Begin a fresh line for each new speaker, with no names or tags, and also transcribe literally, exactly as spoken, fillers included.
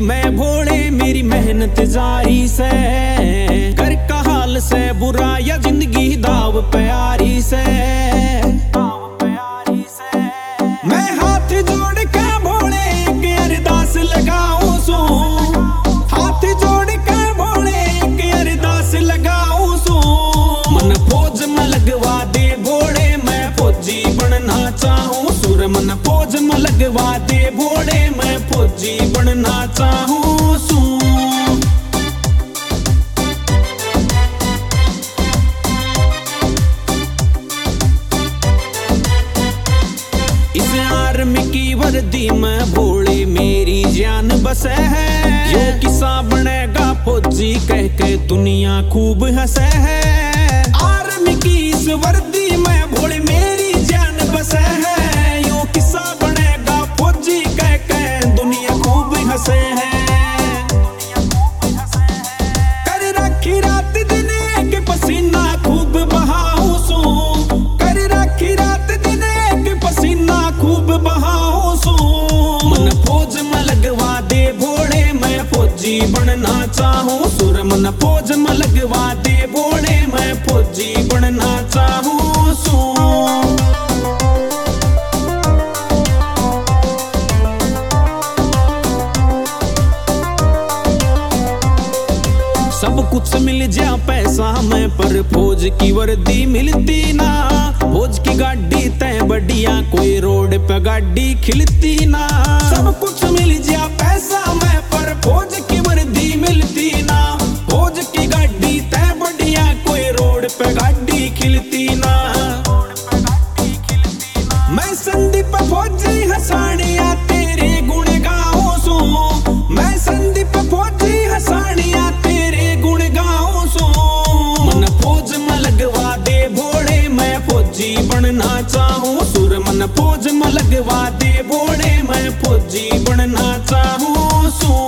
मैं भोले मेरी मेहनत जारी से, घर का हाल से बुरा या जिंदगी दाव प्यारी से। मैं हाथ जोड़ के भोले एक अरदास लगाऊं सू, हाथ जोड़ के भोले एक अरदास लगाऊं सू। मन फौज में लगवा दे भोले मैं फौजी बनना चाहूं सुर, मन फौज में लगवा दे भोले मैं फौजी बनना चाहूं सू। इस आर्मी की वर्दी में भोले मेरी जान बसे है, यो किसा बनेगा फौजी कह के दुनिया खूब हंसे है। आर्मी की इस वर्दी में भोले मेरी जान बसे है, यो किसा बनेगा फौजी कह के दुनिया खूब हंसे है। कर रखी रात दिन एक पसीना खूब बहाऊं सू, कर रखी रात दिन एक पसीना खूब बहाऊं सू। मन फौज में लगवा दे भोले मैं फौजी बनना चाहूं सुर, मन फौज में लगवा दे भोले मैं फौजी बनना चाहूं सू। सब कुछ मिल जा पैसा में पर फौज की वर्दी मिलती ना, फौज की गाड़ी तय बढ़िया कोई रोड पे गाड़ी खिलती ना। सब कुछ मिल जा पैसा में पर फौज की वर्दी मिलती ना, फौज की गाड़ी तय बढ़िया कोई रोड पे गाड़ी खिलती ना। मैं संदीप फौजी हसानिया तेरे गुण गाऊं सू, मैं संदीप फौजी हसानिया तेरे गुण गाऊं सू। मन फौज में लगवा दे भोले मैं फौजी बनना चाहूं सुर, मन फौज में लगवा दे भोले मैं फौजी बनना चाहूं सू।